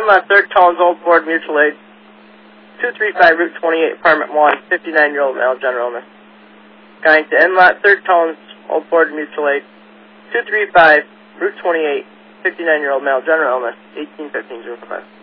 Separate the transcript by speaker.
Speaker 1: Inlet 3rd Tones, Old Ford Mutual Aid, 235 Route 28, Apartment 1, 59-year-old male, general illness. Going to Inlet 3rd Tones, Old Ford Mutual Aid, 235 Route 28, 59-year-old male, general illness, 1815-05.